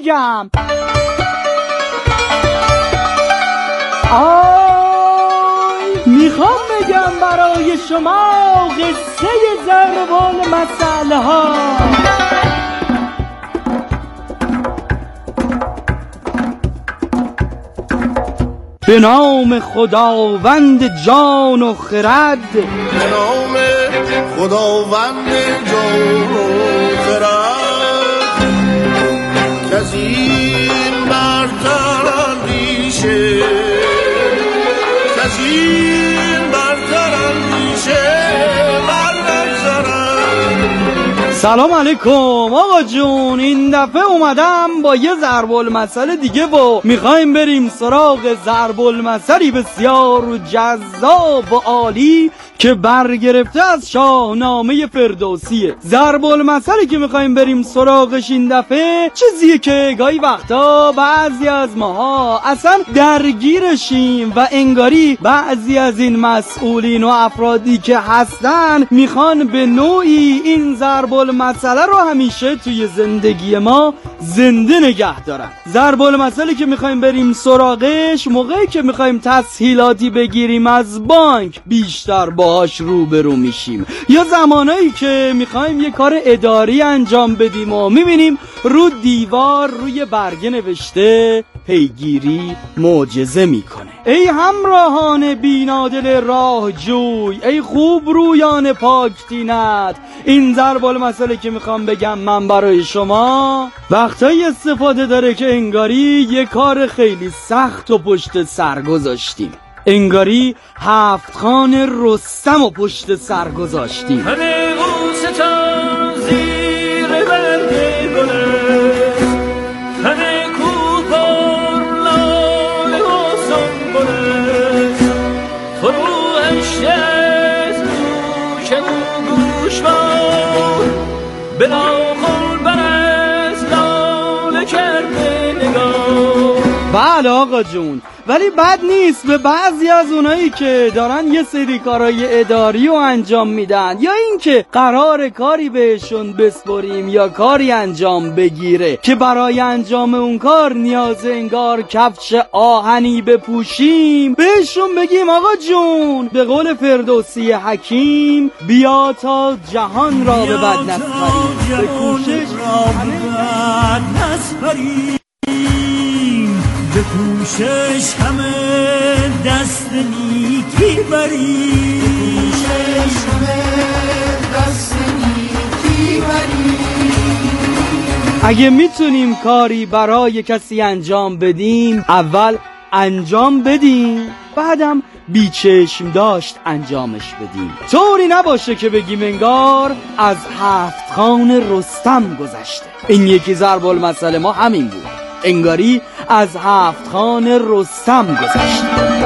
بگم. میخوام بگم برای شما قصه ضرب المثل ها. به نام خداوند جان و خرد، به نام خداوند جان و خرد، کزین برتر اندیشه، کزین برتر اندیشه من نگذرم. سلام علیکم آقا جون، این دفعه اومدم با یه ضرب المثل دیگه و میخوایم بریم سراغ ضرب المثلی بسیار جذاب و عالی که برگرفته از شاهنامه فردوسیه. ضرب المثلی که میخوایم بریم سراغش این دفعه چیزیه که گاهی وقتا بعضی از ماها اصلا درگیرشیم و انگاری بعضی از این مسئولین و افرادی که هستن میخوان به نوعی این ضرب المثل رو همیشه توی زندگی ما زنده نگه دارن. ضرب المثلی که میخوایم بریم سراغش موقعی که میخوایم تسهیلاتی بگیریم از بانک بیشتر باهاش روبرو میشیم، یا زمانایی که میخوایم یه کار اداری انجام بدیم و میبینیم رو دیوار روی برگه نوشته پیگیری معجزه میکنه. ای همراهان بینادل راه جوی، ای خوب رویان پاک دینت، این ضرب المثلی که میخوام بگم من برای شما وقتایی استفاده داره که انگاری یه کار خیلی سخت و پشت سر گذاشتیم، انگاری 7 خان رستم و پشت سر گذاشتیم. بله آقا جون، ولی بد نیست به بعضی از اونایی که دارن یه سری کارهای اداری رو انجام میدن یا اینکه قرار کاری بهشون بسپریم یا کاری انجام بگیره که برای انجام اون کار نیاز انگار کفش آهنی بپوشیم، بهشون بگیم آقا جون به قول فردوسی حکیم بیا تا جهان را به بد نسپریم، به کوشش به کوشش همه دست نیکی بری، کوشش همه دست نیکی بری. اگه میتونیم کاری برای کسی انجام بدیم اول انجام بدیم، بعدم بیچشم داشت انجامش بدیم، طوری نباشه که بگیم انگار از 7 خان رستم گذشته. این یکی ضرب المثل ما همین بود، انگاری از 7 خان رستم گذشت.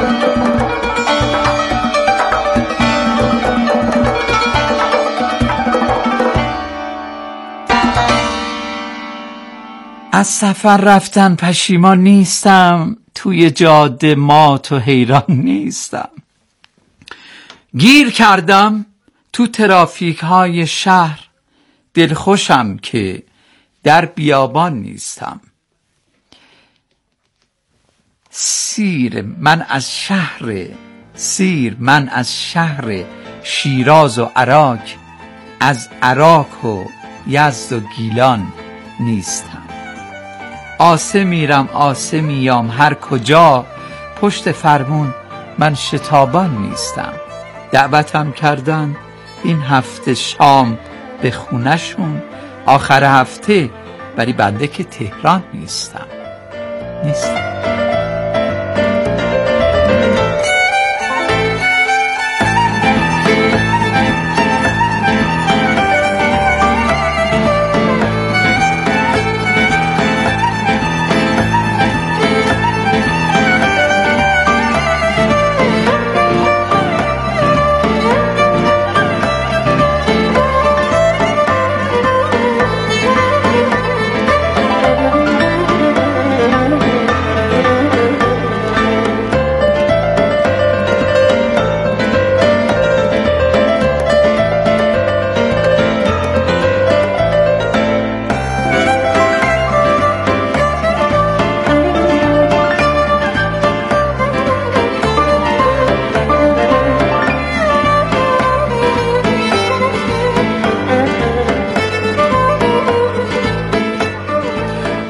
از سفر رفتن پشیمان نیستم، توی جاده مات و حیران نیستم. گیر کردم تو ترافیک های شهر، دلخوشم که در بیابان نیستم. سیر من از شهر شیراز و عراق، از عراق و یزد و گیلان نیستم. آسه میرم آسه میام هر کجا، پشت فرمون من شتابان نیستم. دعوتم کردن این هفته شام به خونشون، آخر هفته بری بنده که تهران نیستم.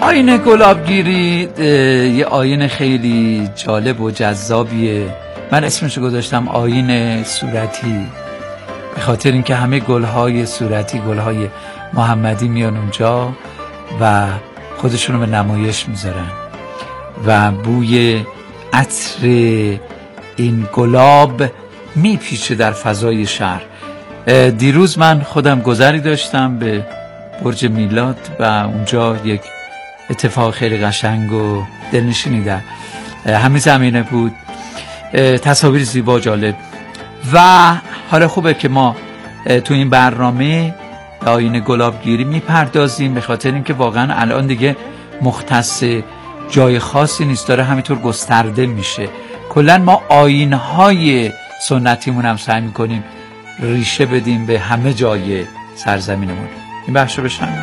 آیین گلابگیری یه آیین خیلی جالب و جذابیه. من اسمشو گذاشتم آیین صورتی، به خاطر اینکه همه گلهای صورتی، گلهای محمدی میان اونجا و خودشونو به نمایش میذارن و بوی عطر این گلاب میپیچه در فضای شهر. دیروز من خودم گذری داشتم به برج میلاد و اونجا یک اتفاق خیلی قشنگ و دلنشینی در همین زمینه بود، تصاویر زیبا جالب. و حالا خوبه که ما تو این برنامه به آیین گلابگیری میپردازیم، به خاطر اینکه واقعا الان دیگه مختص جای خاصی نیست، داره همینطور گسترده میشه. کلا ما آیین‌های سنتیمون هم سعی میکنیم ریشه بدیم به همه جای سرزمینمون. این بخش رو بشنویم.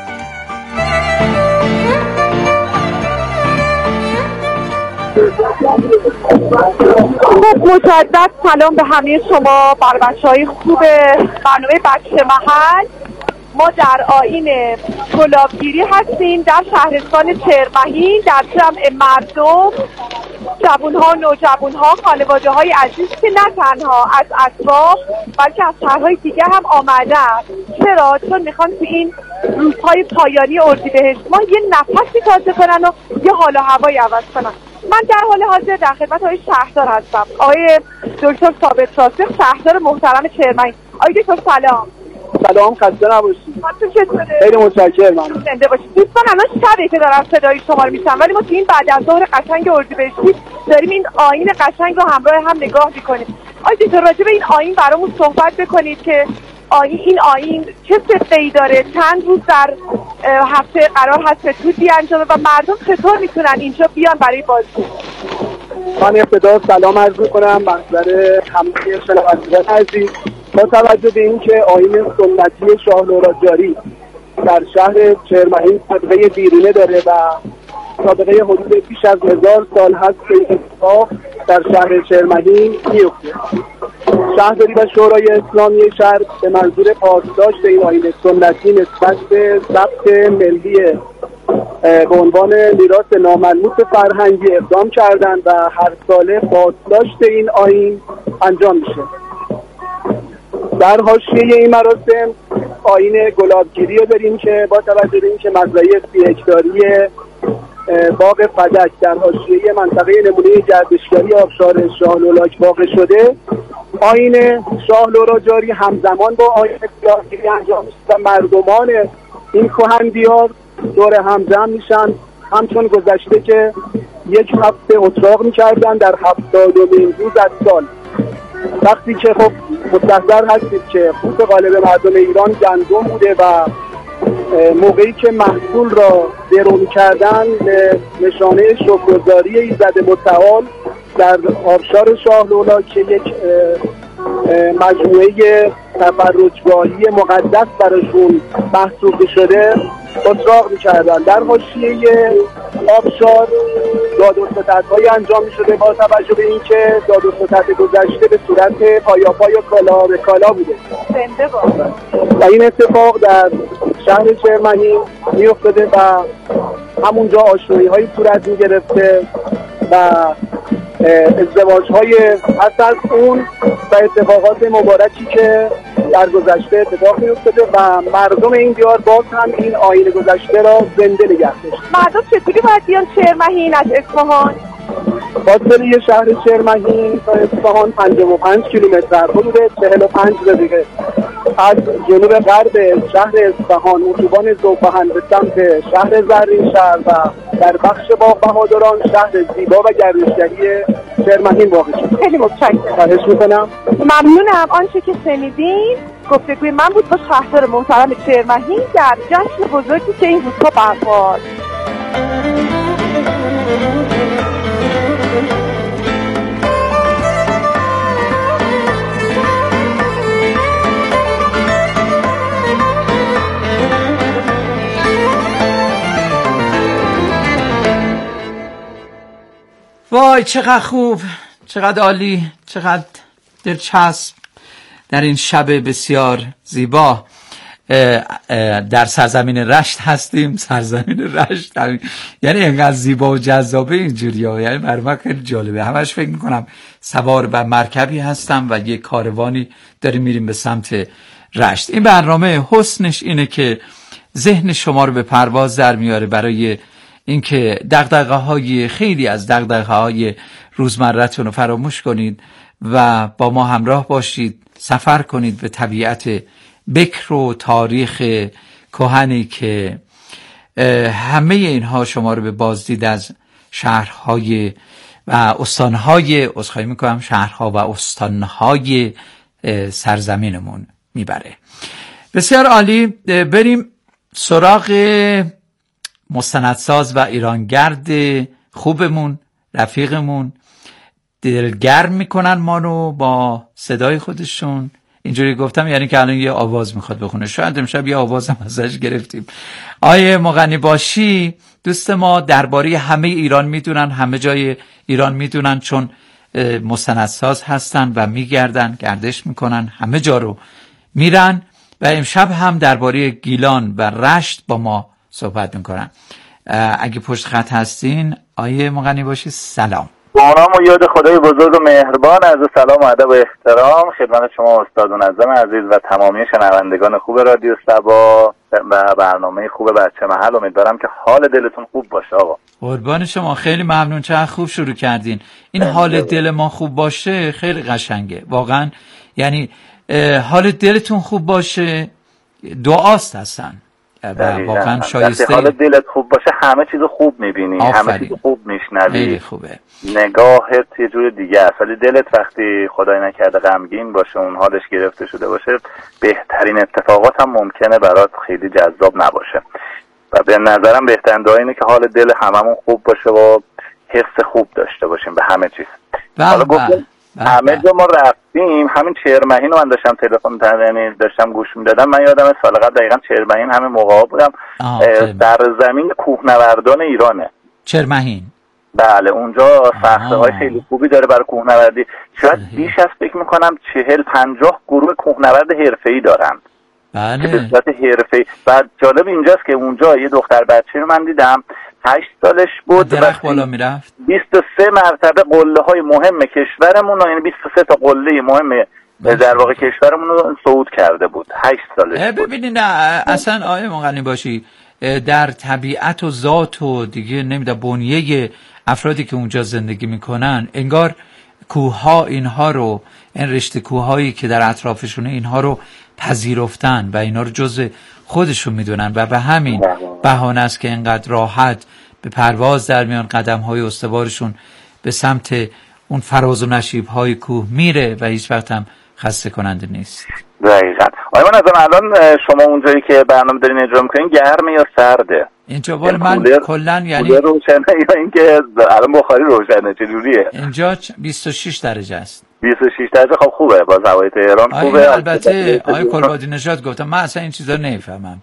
مجدد سلام به همه شما، بر بچه‌های خوب برنامه بچه محل. ما در آیین گلابگیری هستیم در شهرستان چرمهین، در جمع مردم، جوان‌ها، نوجوان‌ها، خانواده‌های عزیز که نه تنها از اطراف بلکه از شهرهای دیگه هم آمدن. چرا؟ چون میخوان تو این روزهای پایانی اردیبهشت ما یه نفسی تازه کنن و یه حال و هوایی عوض کنن. من در حال حاضر در خدمت آقای شهردار هستم، آقای دکتر ثابت راسخ، شهردار محترم چرمهین. آقای دکتر سلام. سلام، خسته نباشید. حالتون چطوره؟ خیلی متشکرم. ممنون. زنده باشید. دوستان الان شبه که دارم صدای شما رو میشنوم، ولی ما تو این بعد از ظهر قشنگ اردیبهشتی داریم این آیین قشنگ رو همراه هم نگاه میکنیم. آقای دکتر راجع به این آیین برامون صحبت بکنید که این آیین چه صفحه‌ای داره، چند روز در هفته قرار هست به تو بیانجامه و مردم چطور میتونن اینجا بیان برای بازی؟ من ابتدا سلام عرض می‌کنم محضر همه شنوندگان عزیز. با توجه به اینکه آیین سنتی شاه لوراجاری در شهر چرمهین سابقه دیرینه داره و سابقه حدود بیش از 1000 سال هست که این اتفاق در شهر چرمهین میفته، شهرداری و شورای اسلامی شهر به منظور پاسداشت این آیین سنتی نسبت به ثبت ملی به عنوان میراث ناملموس فرهنگی اقدام کردند و هر ساله بازداشت این آیین انجام میشه. در حاشیه این مراسم آیین گلابگیری رو داریم که با توجه به اینکه مزرعه 30 هکتاری باغ فدک در حاشیه منطقه نمونه گردشگری آبشار شاه لولاک واقع شده، آیین شاه لوراجاری همزمان با آیین گلابگیری انجام میشه و مردمان این کهن دور هم جمع میشن، همچون گذشته که یک هفته اتراق میکردن در 70مین روز از سال. وقتی که خب مستحضر هستید که قوت غالب مردم ایران گندم بوده و موقعی که محصول را درو میکردن به نشانه شکرگزاری ایزد متعال در آبشار شاه لولاک که یک مجموعه تفرجگاهی مقدس براشون محسوب شده اتراق میکردن. در حاشیه آبشار داد و ستدهایی انجام میشده با توجه به اینکه داد و ستد گذشته به صورت پایاپای و کالا به کالا بوده و این اتفاق در شهر چرمهین میافتاده و همونجا آشنایی هایی صورت میگرفته و ازدواج های پس از اون و اتفاقات مبارکی که در گذشته اتفاق میافتاده و مردم این دیار باز هم این آیین گذشته را زنده نگه داشتن. مردم چطوری باید بیان چرمهین از اصفهان؟ فاصله شهر چرمهین تا اصفهان 55 کیلومتر، حدود 45 دقیقه. از جنوب غرب شهر اصفهان اتوبان ذوب‌بهن به سمت شهر زرین شهر و در بخش باغ بهادران شهر زیبا و گردشگری چرمهین واقع شد. خیلی متشکرم. خواهش میکنم. ممنونم. آنچه که شنیدین گفتگوی من بود با شهردار محترم چرمهین در جشن بزرگی که این روزها برپا شد. وای چقدر خوب، چقدر عالی، چقدر دلچسب در این شب بسیار زیبا. در سرزمین رشت هستیم. سرزمین رشت یعنی اینقدر زیبا و جذابه اینجوری ها، یعنی برای من خیلی جالبه. همش فکر میکنم سوار بر مرکبی هستم و یه کاروانی داریم میریم به سمت رشت. این برنامه حسنش اینه که ذهن شما رو به پرواز در میاره برای اینکه دغدغه‌های خیلی از دغدغه‌های روزمره‌تون رو فراموش کنید و با ما همراه باشید، سفر کنید به طبیعت بکر و تاریخ کهنی که همه اینها شما رو به بازدید از شهرهای و استانهای، عذرخواهی میکنم، شهرها و استانهای سرزمینمون میبره. بسیار عالی. بریم سراغ مستندساز و ایرانگرد خوبمون، رفیقمون. دلگرم میکنن ما رو با صدای خودشون. اینجوری گفتم یعنی که الان یه آواز میخواد بخونه، شاید امشب یه آواز هم ازش گرفتیم. آیه مغنیباشی دوست ما درباره همه ایران میدونن، همه جای ایران میدونن، چون مستندساز هستن و میگردن، گردش میکنن، همه جا رو میرن و امشب هم درباره گیلان و رشت با ما صحبت میکنن. اگه پشت خط هستین آیه مغنیباشی، سلام. با نام و یاد خدای بزرگ و مهربان، عرض سلام و ادب و احترام خدمت شما استاد منظم عزیز و تمامی شنوندگان خوب رادیو صبا و برنامه خوب بچه محل. امیدوارم که حال دلتون خوب باشه آقا. قربان شما، خیلی ممنون، چقدر خوب شروع کردین. این حال دل ما خوب باشه خیلی قشنگه واقعا، یعنی حال دلتون خوب باشه دعاست هستن و واقعا شایسته. حال دلت خوب باشه همه چیز خوب میبینی، همه چیز خوب میشنوی، خیلی خوبه، نگاهت یه جور دیگه است. ولی دلت وقتی خدای نکرده غمگین باشه، اون حالش گرفته شده باشه، بهترین اتفاقات هم ممکنه برات خیلی جذاب نباشه. و به نظرم بهترین دعا اینه که حال دل هممون خوب باشه و حس خوب داشته باشیم به همه چیز. حالا گفتم همه جا ما رفتیم، همین چهرمهین رو من داشتم تلفن داشتم گوش میدادم. من یادم سال قبل دقیقا چهرمهین همین موقع بودم، در زمین کوهنوردان ایرانه چهرمهین. بله اونجا ساخته های خیلی خوبی داره برای کوهنوردی. شاید بیش از فکر میکنم 40-50 گروه کوهنورد حرفه‌ای دارن. بله. به صورت حرفه‌ای. و جالب اینجاست که اونجا یه دختر بچه رو من دیدم 8 سالش بود، درخت بالا میرفت، 23 مرتبه قله های مهم کشورمون، یعنی 23 تا قله مهم در واقع کشورمون رو صعود کرده بود. 8 سالش بود. ببینید اصلا آیه مغنیباشی در طبیعت و ذات و دیگه نمیدونم بنیه افرادی که اونجا زندگی میکنن، انگار کوهها اینها رو، این رشته کوههایی که در اطرافشونه اینها رو پذیرفتن و اینا رو جزء خودشون میدونن و به همین بهانه است که اینقدر راحت به پرواز در میان، قدم‌های استوارشون به سمت اون فراز و نشیب‌های کوه میره و هیچ وقت هم خسته کننده نیست. دقیقاً. آیا من الان شما اونجایی که برنامه دارین اجرا میکنین گرمه یا سرده؟ اینجا ولی من کلا یعنی روشنه یا اینکه الان بخاری روشنه چجوریه؟ اینجا 26 درجه است. 26 درجه. خب خوبه، باز هوای تهران خوبه. البته آقای کلبادی نژاد گفتم من اصلا این چیزا نمیفهمم.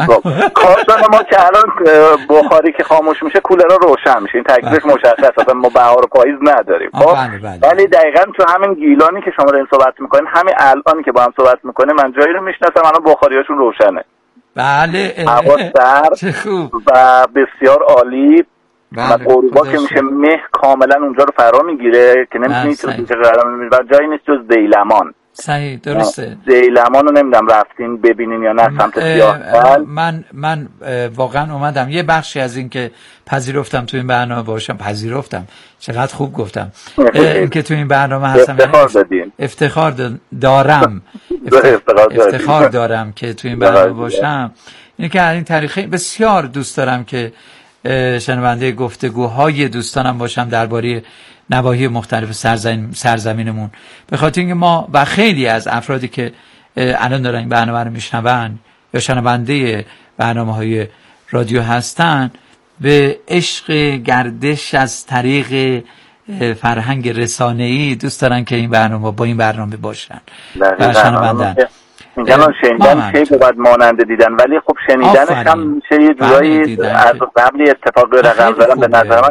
کارتون ما که الان بخاری که خاموش میشه کولرها روشن میشه، این تکلیف مشخصه، اصلا ما بهار و پاییز نداریم. خب ولی دقیقاً تو همین گیلانی که شما دارین صحبت میکنین، همین الان که با هم صحبت میکنیم من جایی رو میشناسم الان بخاریاشون روشنه. بله. هوا سرد چه خوب و بسیار عالی. و غروبا که میشه مه کاملا اونجا رو فرا میگیره که نمیتونید تو قدم میبینید و جایی نیست جز دیلمان. صحیح، درسته. دیلمان رو نمیدونم رفتین ببینین یا نه سمت سیاحل. من واقعا اومدم یه بخشی از این که پذیرفتم تو این برنامه باشم، پذیرفتم چقدر خوب گفتم این که تو این برنامه هستم، افتخار دارم افتخار دارم که تو این برنامه باشم. این که این تاریخی بسیار دوست دارم که شنونده گفتگوهای دوستانم باشم درباره نواحی مختلف سرزمینمون، به خاطر اینکه ما و خیلی از افرادی که الان دارن این برنامه رو میشنون یا شنونده برنامه‌های رادیو هستن، به عشق گردش از طریق فرهنگ رسانه‌ای دوست دارن که این برنامه با این برنامه باشن و شنوندن. میگن شنیدن چه بود مانند دیدن، ولی خب شنیدنش هم میشه یه جورایی از قبلی اتفاق رقم زدن. به نظر من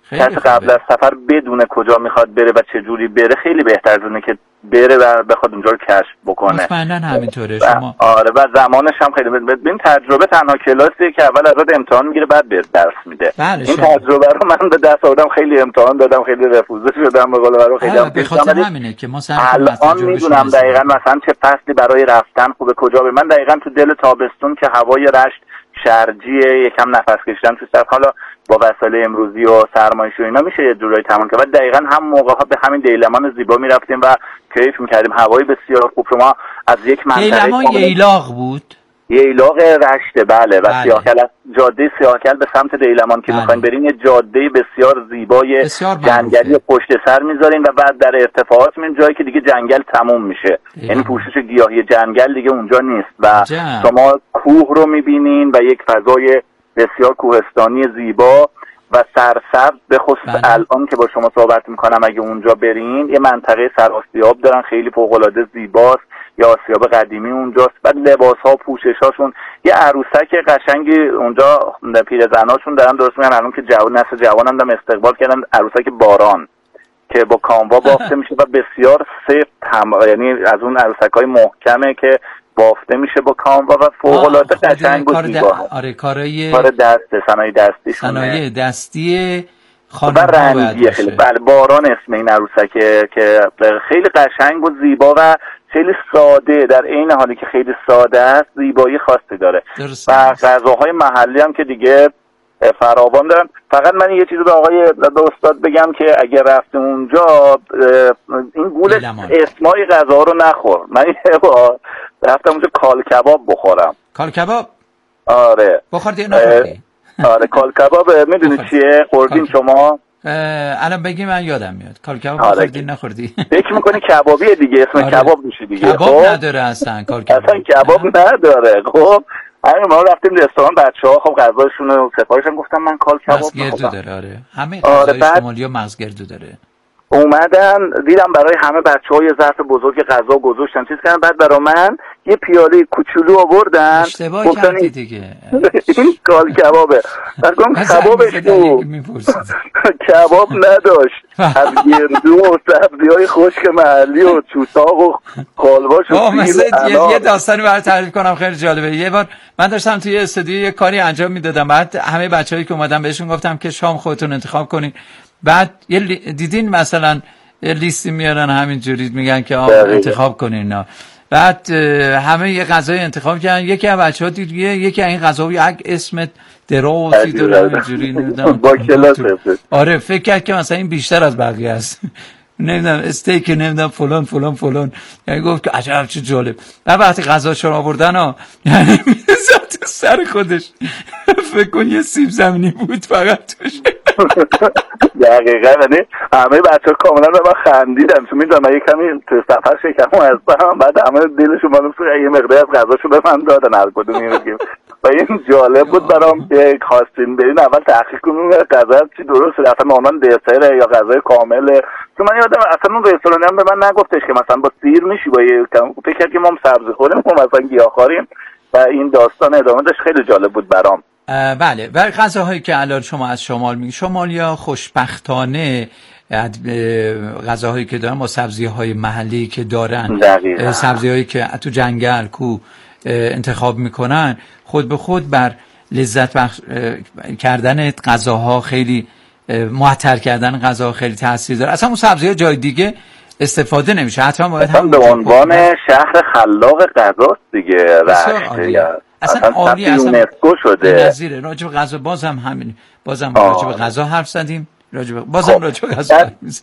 کسی قبل از سفر بدونه کجا میخواد بره و چه جوری بره خیلی بهتر از اونه که بره و بخواد اونجا رو کشف بکنه. مطمئنا همینطوره. شما آره و زمانش هم خیلی ببین تجربه تنها کلاسیه که اول ازت امتحان میگیره بعد بهت درس میده. این تجربه رو من به دست آوردم، خیلی امتحان دادم، خیلی رفوزه شدم، به قول معروف خیلی به خاطر همینه که ما الان میدونم دقیقاً مثلا چه فصلی برای رفتن خوبه، کجا به من دقیقاً تو دل تابستون که هوای رشت شرجیه، یکم نفس کشیدن تو سر، حالا با وسایل امروزی و سرمایش و اینا میشه یه جورایی تمام کرد. دقیقاً هم موقع‌ها به همین دیلمان زیبا میرفتیم و کیف میکردیم، هوای بسیار خوب. شما از یک منطقه دیلمان ییلاق بود، ییلاق رشته بله و سیاهکل، از جاده سیاهکل به سمت دیلمان که میخواین برین یه جاده بسیار زیبای جنگلی پشت سر میذارین و بعد در ارتفاعات من جایی که دیگه جنگل تموم میشه، یعنی پوشش گیاهی جنگل دیگه اونجا نیست و شما کوه رو میبینین و یک فضای بسیار کوهستانی زیبا و سرسبز، به خصوص الان که با شما صحبت میکنم اگه اونجا برین یه منطقه سرآسیاب دارن خیلی فوق‌العاده زیباست، یه آسیاب قدیمی اونجاست، بعد لباس‌ها پوشش‌هاشون یه عروسک قشنگی اونجا پیرزناشون دارن درست میگن، الان که نسل جوانم دارن استقبال کردن عروسک باران که با کاموا بافته میشه و بسیار سفت یعنی از اون عروسک‌های محکمه که بافته میشه با کاموا و فوق‌العاده قشنگ و زیبا. آره کار دست، صنایع دستیشونه، صنایع دستی و رنگیه خیلی. بله باران اسم این عروسکه که خیلی قشنگ و زیبا و خیلی ساده، در عین حالی که خیلی ساده است زیبایی خاصی داره و غذاهای محلی هم که دیگه فراوان دارن. فقط من یه چیزی به آقای استاد بگم که اگه رفته اونجا این گول اسمای غذا رو نخور. من رفتم اونجا کال کباب بخورم. کال کباب؟ آره بخوردی نخوردی؟ آره کال کباب میدونی چیه؟ خوردین شما؟ الان بگی من یادم میاد. کال کباب خوردی نخوردی؟ فکر میکنی کبابیه دیگه، اسم کباب میشه دیگه. کباب نداره اصلا کال کباب. اصلا کباب نداره. خب ما رفتیم رستوران، بچه‌ها خب غذاشون رو سفارشم گفتم من کال کباب مغزگردو داره. آره همه غذای شمالی ها مغزگردو داره. اومدن دیدم برای همه بچه‌ها یه ظرف بزرگ غذا گذاشتن چیز کردن، بعد برای من یه پیاله کوچولو آوردن. اشتباه کردی دیگه. این کال کبابه. گفتم کبابش تو کباب نداشت، از گردو و سبزی‌های خشک محلی و چوساق و قالباش و یه داستانی برای تعریف کنم خیلی جالبه. یه بار من داشتم توی استودیو یه کاری انجام میدادم، بعد همه بچه‌هایی که اومدن بهشون گفتم که شام خودتون انتخاب کنین. بعد دیدین مثلا یه لیستی میارن همینجوری میگن که انتخاب کنین نه. بعد همه یه غذای انتخاب کردن، یکی از بچه‌ها دید یکی از این غذاها یک اسم درازی داره همینجوری نمیدونم با کلاسه. آره فکر کرد که مثلا این بیشتر از بقیه است، نمیدونم استیک نمیدونم فلان فلان فلان، یعنی گفت که عجب چه جالب. بعد وقتی غذاشو آوردن یعنی میذاشت تو سر خودش فکر کن یه سیب زمینی بود فقط توش. دقیقا یعنی همه بچه ها کاملا به من خندیدن، چون میدونم من یه کمی تو سفر شکم هستم، بعد همه دلشون معلوم شد یه مقدار از غذاشو به من دادن هر کدوم میگیم و این جالب بود برام که خواستین برین اول تحقیق کنین غذا چی درست رفتن اونان دسر یا غذای کامله. تو من یادم اصلا اون رستوران هم به من نگفتش که مثلا با سیر میشی، با یه فکر کرد که ما سبزی خوریم و مثلا گیاهخواریم و این داستان ادامه داشت. خیلی جالب بود برام. بله و غذاهایی که الان شما از شمال میگی، شمالیا خوشبختانه غذاهایی که دارن با سبزی‌های محلی که دارن، سبزی‌هایی که تو جنگل کو انتخاب میکنن، خود به خود بر لذت بخش کردن غذاها خیلی معطر کردن غذا خیلی تاثیر داره. اصلا اون سبزی‌ها جای دیگه استفاده نمیشه، حتما باید هم به عنوان شهر خلاق غذاست دیگه. اصلا عالی، اصلا یونسکو شده. نظیره. راجع به غذا بازم همین، بازم راجع به غذا حرف زدیم، بازم راجع به غذا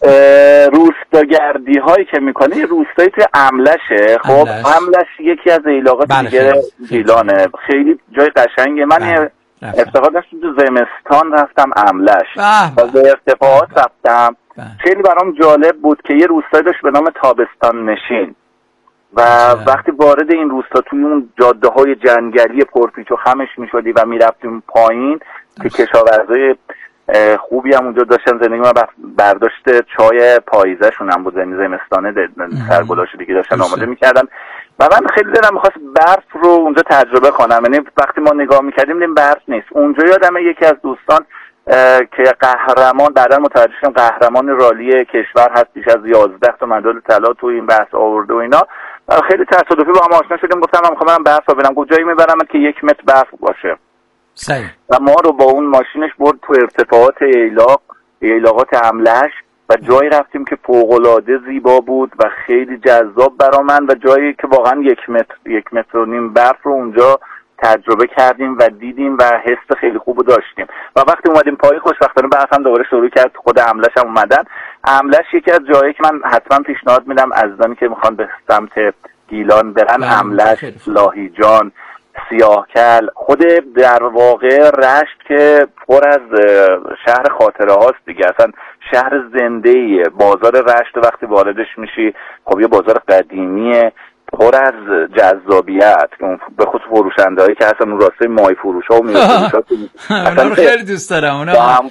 روستاگردی هایی که میکنه، روستایی توی املشه. خب املش یکی از ایلاقات دیگه گیلانه، خیلی جای قشنگه. من افتخار داشتم تو زمستان رفتم املش و به ارتفاعات رفتم. خیلی برام جالب بود که یه روستایی داشت به نام تابستان نشین و وقتی وارد این روستا توی اون جاده های جنگلی پرپیچ و خمش میشدی و میرفتیم پایین که کشاورزای خوبی هم اونجا داشتن زندگی، ما برداشت چای پاییزشون هم بود، زمستانه سرگلاشو دیگه داشتن آماده میکردن و من خیلی دلم میخواست برف رو اونجا تجربه کنم. یعنی وقتی ما نگاه میکردیم دیدیم برف نیست. اونجا یادمه یکی از دوستان که قهرمان، بعدا متوجه شدم قهرمان رالی کشور هست، بیش از 11 تا مدال طلا تو این بحث آورده و اینا. خیلی تصادفی با هم آشنا شدیم، گفتم من میخوام برم برف ببینم، کجایی میبرم که 1 متر برف باشه. صحیح. و ما رو با اون ماشینش برد تو ارتفاعات ایلاقات املش و جایی رفتیم که فوق‌العاده زیبا بود و خیلی جذاب برا من و جایی که واقعا 1 متر و نیم برف رو اونجا تجربه کردیم و دیدیم و حس خیلی خوب داشتیم. و وقتی اومدیم پای خوشبختانه برف هم دوباره شروع کرد، خود املش هم اومدن. املش یکی از جایی که من حتما پیشنهاد میدم عزیزانی که میخوان به سمت گیلان برن، املش، لاهیجان، سیاهکل، خود در واقع رشت که پر از شهر خاطره هاست دیگه، اصلا شهر زنده‌ایه. بازار رشت وقتی واردش میشی خب یه بازار قدیمیه پر از جذابیت، به خصوص فروشنده‌هایی که هستن اون راسته مای فروشا و میوه فروشا اونا رو خیلی دوست دارم. اونا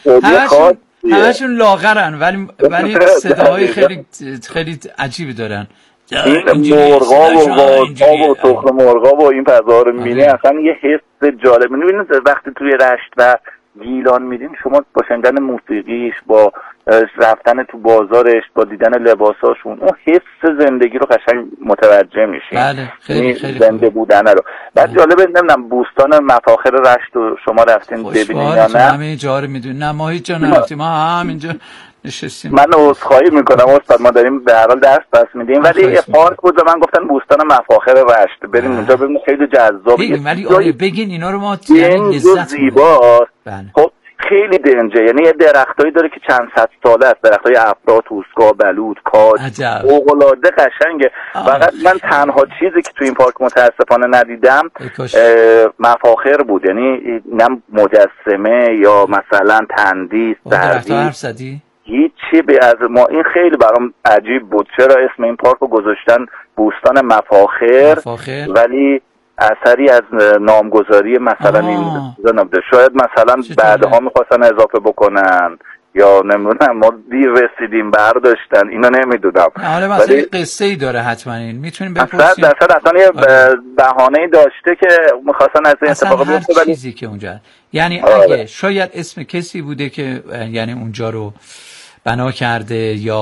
همشون لاغرن ولی صداهای خیلی عجیبی دارن. این مرغا و وازها و تخم مرغا و این فضا رو می‌بینی اصلا یه حس جالب. می‌بینید وقتی توی رشت و گیلان میدین شما با شنیدن موسیقیش، با رفتن تو بازارش، با دیدن لباساشون، اون حس زندگی رو قشنگ متوجه میشین. بله خیلی زنده بودن رو. بعد جالبه نمیدونم بوستان مفاخر رشت رو شما رفتین ببینین یا نه؟ همه جا رو میدونین؟ نه ما هیچ جا نرفتیم، ما همینجا نشستیم. من عذرخواهی میکنم استاد، ما داریم به هر حال درس پس میدیم، ولی یه پارک بود و من گفتن بوستان مفاخر رشت بریم اونجا ببینیم، خیلی جذابه. ولی آره بگین اینا رو ما یعنی لذت زیباست. خب خیلی دنجه، یعنی یه درختایی داره که چند صد ساله است، درختای افرا، توسکا، بلوط، کاج، فوق‌العاده قشنگه. فقط من تنها چیزی که تو این پارک متاسفانه ندیدم مفاخر بود، یعنی نه مجسمه یا مثلا تندیس، سردی هیچی از ما. این خیلی برام عجیب بود، چرا اسم این پارک رو گذاشتن بوستان مفاخر ولی اثری از نامگذاری مثلا این نبوده. شاید مثلا بعدها میخواستن اضافه بکنن یا نمیدونم، ما دیر رسیدیم برداشتن، اینو نمیدونم. حالا مثلا قصه ای داره حتما، این میتونیم بپرسیم. اصلا یه بهانه‌ای داشته که میخواستن از این اتفاق بیفته، ولی چیزی که اونجا یعنی اگه شاید اسم کسی بوده که یعنی اونجا رو بنا کرده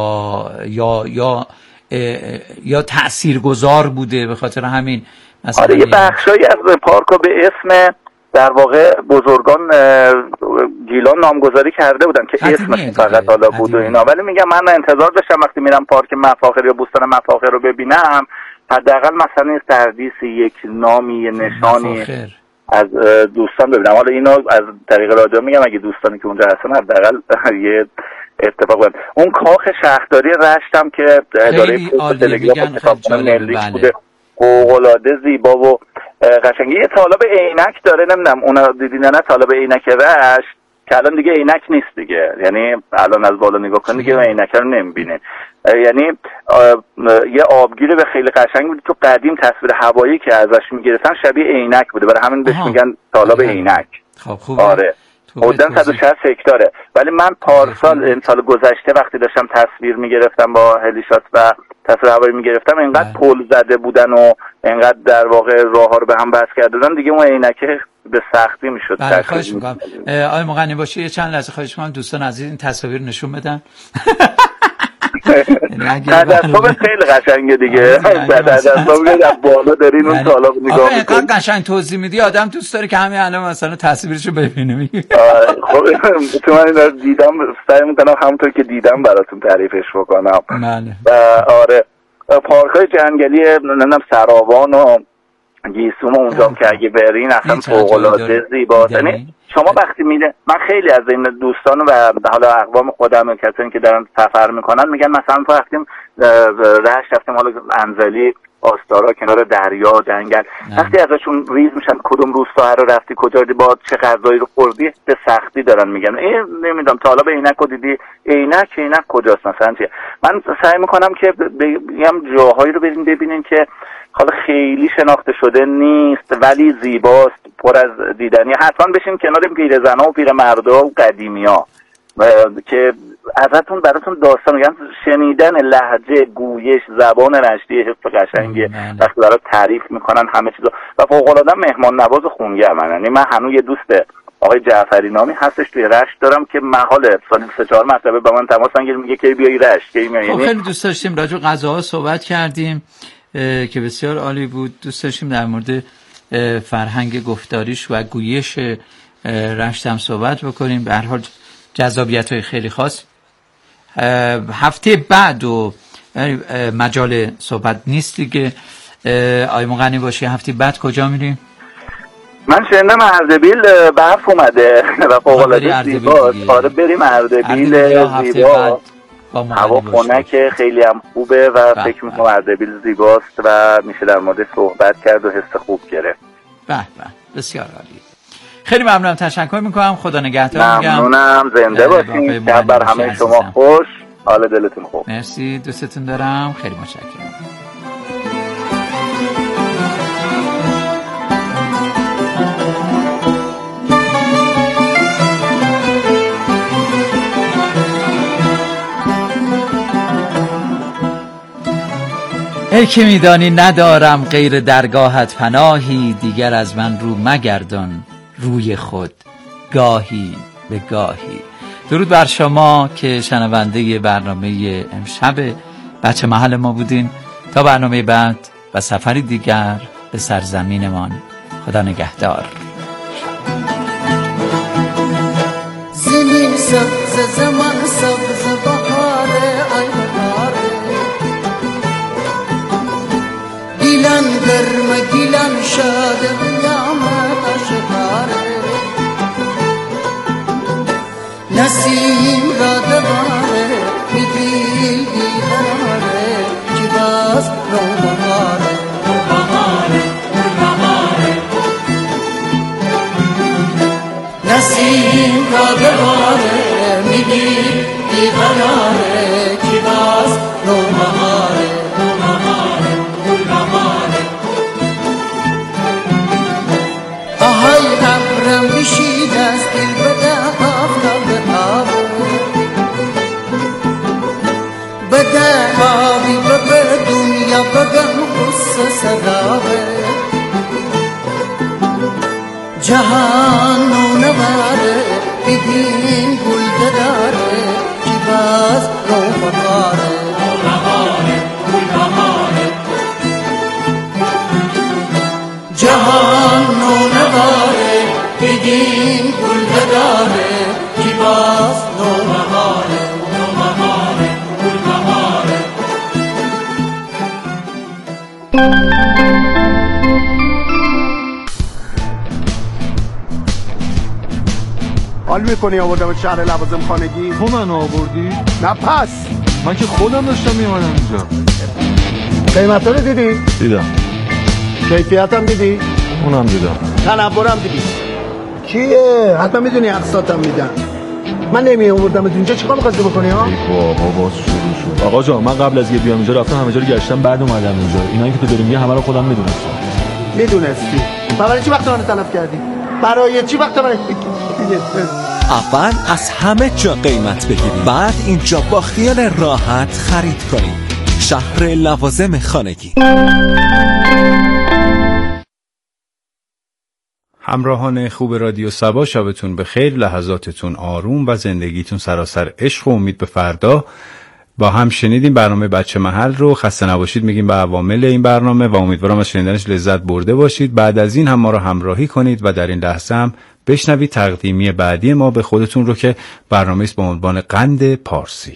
یا تاثیرگذار بوده، به خاطر همین مثلا یه بخشایی از پارکو به اسم در واقع بزرگان گیلان نامگذاری کرده بودن که اسمش فقط حالا بود و اینا. ولی میگم من انتظار داشتم وقتی میرم پارک مفاخر یا بوستان مفاخر رو ببینم حداقل مثلا سردیس یک نامی، نشانی از دوستان ببینم. حالا اینو از طریق رادیو میگم، اگه دوستانی که اونجا هستن حداقل یه اتفاق بود. اون کاخ شهرداری رشت هم که اداره پست تلگراف کتابخانه ملیش بوده، فوق‌العاده زیبا و قشنگ. یه طالب عینک داره، نمیدونم اونا دیدین نه، طالب عینک رشت که الان دیگه عینک نیست دیگه، یعنی الان از بالا نگاه کنید دیگه عینک رو نمیبینه. یعنی یه آبگیر به خیلی قشنگ بود. تو قدیم تصویر هوایی که ازش میگرفتن شبیه عینک بوده، برای همین بهش میگن طالب عینک. خب خوبه. آره حدوداً 160 هکتاره. ولی من پارسال این سال گذشته وقتی داشتم تصویر میگرفتم با هلیشات و تصویر هوایی میگرفتم، اینقدر پل زده بودن و اینقدر در واقع راه‌ها رو به هم بس کرده بودن دیگه اون عینکه به سختی میشد. خواهش می‌کنم آقای مغنی باشه یه چند لحظه خواهش می‌کنم دوستان عزیز این تصاویر نشون بدن. تجسم خیلی قشنگه دیگه. تجسم که از بالا دارین اون طالب نگاه می‌کنید. اینقدر قشنگ توضیح میدی آدم دوست داره که همین الان مثلا تصویرشو ببینه. خب تو من اینو دیدم، سعی می‌کنم همونطور که دیدم براتون تعریفش بکنم. آره پارک‌های جنگلی نمیدونم سراوان و گیسوم اونجا که اگه برین اصلا فوق‌العاده زیباست. یعنی شما وقتی میره، من خیلی از این دوستان و حالا اقوام خودم کسانی که دارن سفر میکنن میگن مثلا رفتیم رشت، رفتیم حالا انزلی، آستارا، کنار دریا، جنگل، وقتی ازشون ریز میشن کدوم روستا رو رفتی، کجا دیدی، با چه غذایی رو خوردی، به سختی دارن میگن نمیدونم طالب عینک رو دیدی، عینک کجاست مثلا چیه. من سعی میکنم که بگم جاهایی رو بریم ببینین که حالا خیلی شناخته شده نیست ولی زیباست، پر از دیدنی. حتما بشین کنار پیرزنا و پیرمردا و قدیمیا که ازتون براتون داستان میگن، شنیدن لهجه، گویش، زبان رشتی حس قشنگه وقتی برات تعریف میکنن همه چیزو و فوق‌العاده مهمان نواز و خونگرمن. یعنی من هنوز یه دوست آقای جعفری نامی هستش توی رشت دارم که محال سالی 3-4 مرتبه با من تماس میگیره، میگه که بیایی رشت کی میای. خیلی دوست داشتیم راجع به غذاها صحبت کردیم که بسیار عالی بود. دوست داشتیم در مورد فرهنگ گفتاریش و گویش رشت هم صحبت بکنیم. به هر حال جذابیت‌های خیلی خاص. هفته بعد و مجال صحبت نیست دیگه. آقای مقنی باشی هفته بعد کجا میریم؟ من شنیدم اردبیل برف اومده و فوق‌العاده زیباست. آره بریم اردبیل زیبا، هوا خنک خیلی هم خوبه و فکر میکنم اردبیل زیباست و میشه در مورد صحبت کرد و حس خوب گرفت. به بسیار عالی. خیلی ممنونم، تشکر میکنم. خدا نگهدار. ممنونم، زنده باشین. شب بر همه شما خوش، حال دلتون خوب. مرسی، دوستتون دارم. خیلی متشکرم. ای که میدانی ندارم غیر درگاهت پناهی، دیگر از من رو مگردان روی خود گاهی به گاهی. درود بر شما که شنونده برنامه امشب بچه محل ما بودین. تا برنامه بعد و سفری دیگر به سرزمینمان. خدا نگهدار. زمین سبز زمان سبز بهاره گیلان گرم گیلان شاد قیامت اشکاره نسیم را دواره میگی بیداره که باز رو بهاره نسیم را دواره میگی بیداره که باز رو بهاره آهای ابرم بشید از دل بده آفتاب آبه بده آبی ببر دنیا بگم قصه صدابه جهان نونواره بگین گل داره که باز رو بهاره جهان نونواره بگین گل داره که باز نونواره گل بهاره. حال میکنی آوردم شهر لوازم خانگی؟ تو منو آوردی؟ نه پس من که خودم داشتم میامدم اینجا. قیمتا رو دیدی؟ دیدم. کیفیت هم دیدی؟ اونم دیدم. تنورم دیدی؟ کیه؟ حتما میدونی اقساطم میدن. من نمی آوردم اینجا چیکار می‌خواستی بکنی ها؟ ای بابا باز شروع شد. آقا جان من قبل از بیام اینجا رفتم همه جا رو گشتم بعد اومدم اینجا. اینایی که تو داری میگی همه رو خودم میدونستم. میدونستی؟ برای چی وقت منو تلف کردی؟ برای چی وقت منو اول از همه جا قیمت بگیرید، بعد اینجا با خیال راحت خرید کنید. شهر لوازم خانگی. همراهان خوب رادیو صبا، شبتون بخیر، لحظاتتون آروم و زندگیتون سراسر عشق و امید به فردا. با هم شنیدیم برنامه بچه محل رو. خسته نباشید میگیم به عوامل این برنامه و امیدوارم از شنیدنش لذت برده باشید. بعد از این هم ما رو همراهی کنید و در این لحظه هم بشنوید تقدیمی بعدی ما به خودتون رو که برنامه است با عنوان قند پارسی.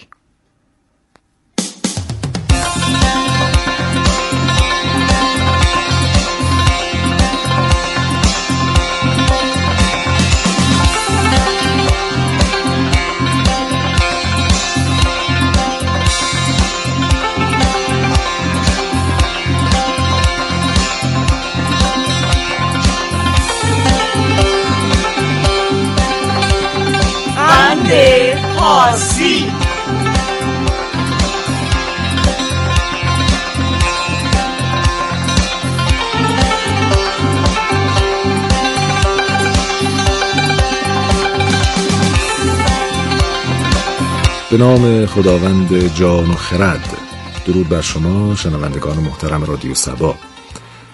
پارسی. به نام خداوند جان و خرد. درود بر شما شنوندگان محترم رادیو صبا.